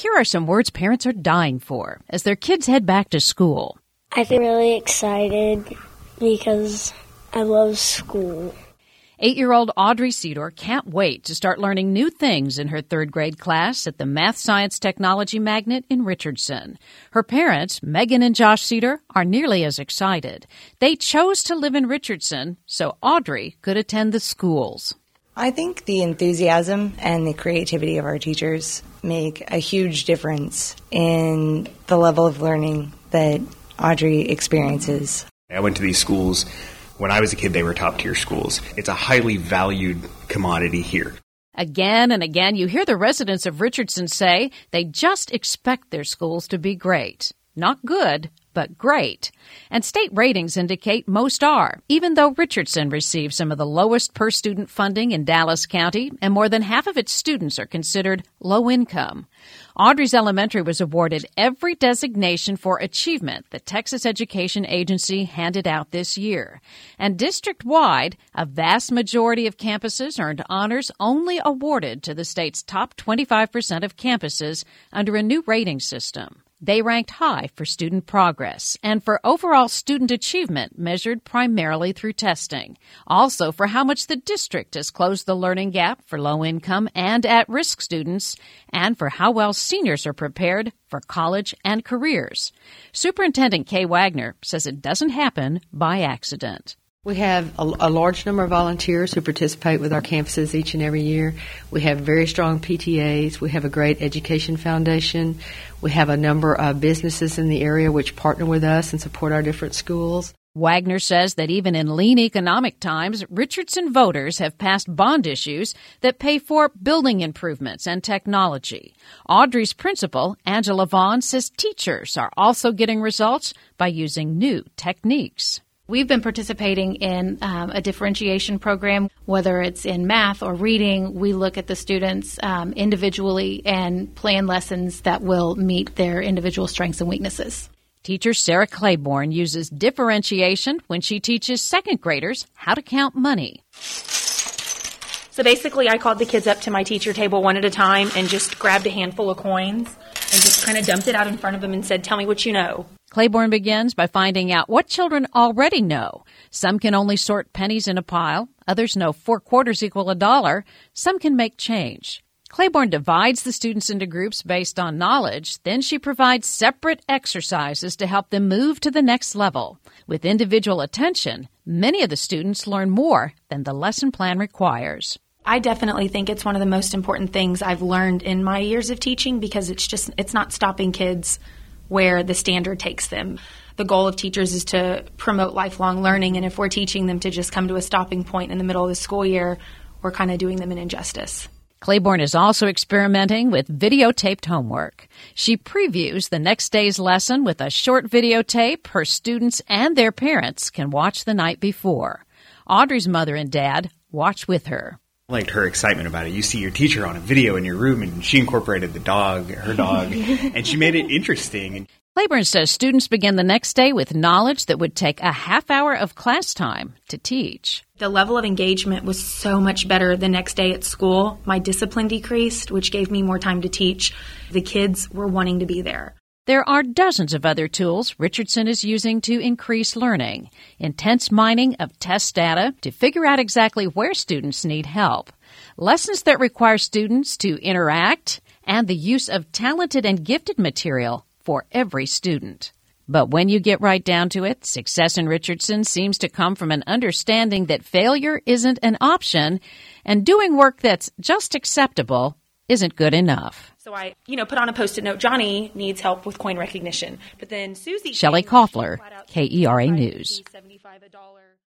here are some words parents are dying for as their kids head back to school. I feel really excited because I love school. 8-year-old Audrey Cedar can't wait to start learning new things in her third grade class at the Math Science Technology Magnet in Richardson. Her parents, Megan and Josh Cedar, are nearly as excited. They chose to live in Richardson so Audrey could attend the schools. I think the enthusiasm and the creativity of our teachers make a huge difference in the level of learning that Audrey experiences. I went to these schools. When I was a kid, they were top-tier schools. It's a highly valued commodity here. Again and again, you hear the residents of Richardson say they just expect their schools to be great. Not good, but great. And state ratings indicate most are, even though Richardson receives some of the lowest per-student funding in Dallas County, and more than half of its students are considered low income. Audrey's Elementary was awarded every designation for achievement the Texas Education Agency handed out this year. And district-wide, a vast majority of campuses earned honors only awarded to the state's top 25% of campuses under a new rating system. They ranked high for student progress and for overall student achievement measured primarily through testing. Also for how much the district has closed the learning gap for low-income and at-risk students, and for how well seniors are prepared for college and careers. Superintendent Kay Wagner says it doesn't happen by accident. We have a large number of volunteers who participate with our campuses each and every year. We have very strong PTAs. We have a great education foundation. We have a number of businesses in the area which partner with us and support our different schools. Wagner says that even in lean economic times, Richardson voters have passed bond issues that pay for building improvements and technology. Audrey's principal, Angela Vaughn, says teachers are also getting results by using new techniques. We've been participating in a differentiation program, whether it's in math or reading. We look at the students individually and plan lessons that will meet their individual strengths and weaknesses. Teacher Sarah Claiborne uses differentiation when she teaches second graders how to count money. So basically, I called the kids up to my teacher table one at a time and just grabbed a handful of coins and just kind of dumped it out in front of them and said, "Tell me what you know." Claiborne begins by finding out what children already know. Some can only sort pennies in a pile. Others know 4 quarters equal $1. Some can make change. Claiborne divides the students into groups based on knowledge. Then she provides separate exercises to help them move to the next level. With individual attention, many of the students learn more than the lesson plan requires. I definitely think it's one of the most important things I've learned in my years of teaching, because it's not stopping kids where the standard takes them. The goal of teachers is to promote lifelong learning, and if we're teaching them to just come to a stopping point in the middle of the school year, we're kind of doing them an injustice. Claiborne is also experimenting with videotaped homework. She previews the next day's lesson with a short videotape her students and their parents can watch the night before. Audrey's mother and dad watch with her. I liked her excitement about it. You see your teacher on a video in your room, and she incorporated her dog, and she made it interesting. Claiborne says students begin the next day with knowledge that would take a half hour of class time to teach. The level of engagement was so much better the next day at school. My discipline decreased, which gave me more time to teach. The kids were wanting to be there. There are dozens of other tools Richardson is using to increase learning. Intense mining of test data to figure out exactly where students need help. Lessons that require students to interact, and the use of talented and gifted material for every student. But when you get right down to it, success in Richardson seems to come from an understanding that failure isn't an option, and doing work that's just acceptable isn't good enough. So I, put on a Post-it note, Johnny needs help with coin recognition. But then Susie... Shelley Koffler, KERA News.